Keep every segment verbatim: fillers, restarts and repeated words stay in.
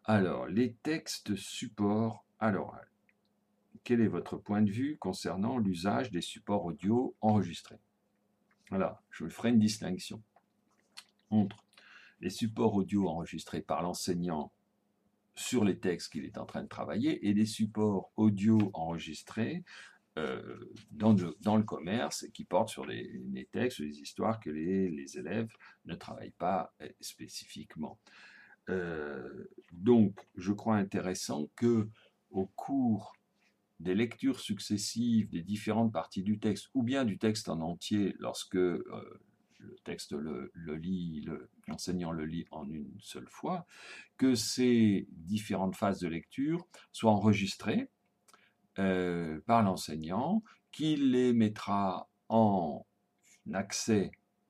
Alors, les textes supports à l'oral. Quel est votre point de vue concernant l'usage des supports audio enregistrés? Voilà, je ferai une distinction entre les supports audio enregistrés par l'enseignant sur les textes qu'il est en train de travailler et les supports audio enregistrés euh, dans, le, dans le commerce qui portent sur les, les textes, les histoires que les, les élèves ne travaillent pas euh, spécifiquement. Euh, donc, je crois intéressant que au cours des lectures successives des différentes parties du texte, ou bien du texte en entier, lorsque euh, le texte le, le lit, l'enseignant le lit en une seule fois, que ces différentes phases de lecture soient enregistrées euh, par l'enseignant, qui les mettra en accès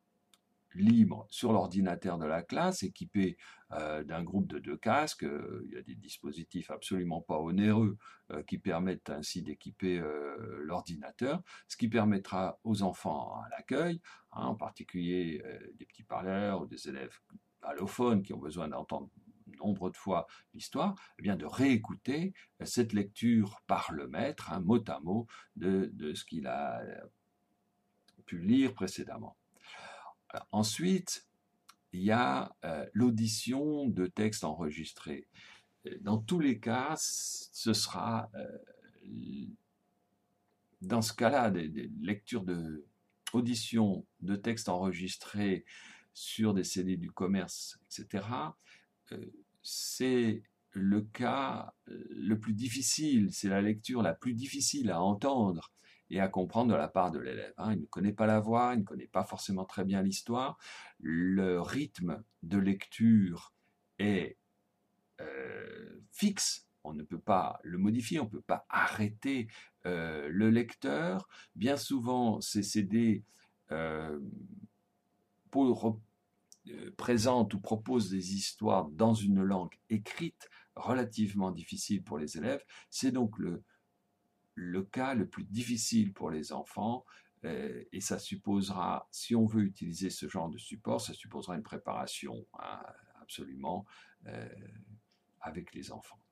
libre sur l'ordinateur de la classe, équipé euh, d'un groupe de deux casques. Euh, il y a des dispositifs absolument pas onéreux euh, qui permettent ainsi d'équiper euh, l'ordinateur, ce qui permettra aux enfants à l'accueil, hein, en particulier euh, des petits parleurs ou des élèves allophones qui ont besoin d'entendre nombre de fois l'histoire, eh bien de réécouter cette lecture par le maître, hein, mot à mot, de, de ce qu'il a pu lire précédemment. Alors, ensuite, il y a euh, l'audition de textes enregistrés. Dans tous les cas, ce sera, euh, dans ce cas-là, des, des lectures de audition de textes enregistrés sur des C D du commerce, et cetera. Euh, c'est le cas euh, le plus difficile, c'est la lecture la plus difficile à entendre et à comprendre de la part de l'élève. Hein. Il ne connaît pas la voix, il ne connaît pas forcément très bien l'histoire. Le rythme de lecture est euh, fixe, on ne peut pas le modifier, on ne peut pas arrêter euh, le lecteur. Bien souvent, ces C D euh, pour, euh, présentent ou proposent des histoires dans une langue écrite relativement difficile pour les élèves. C'est donc le, le cas le plus difficile pour les enfants. Euh, et ça supposera, si on veut utiliser ce genre de support, ça supposera une préparation hein, absolument euh, avec les enfants.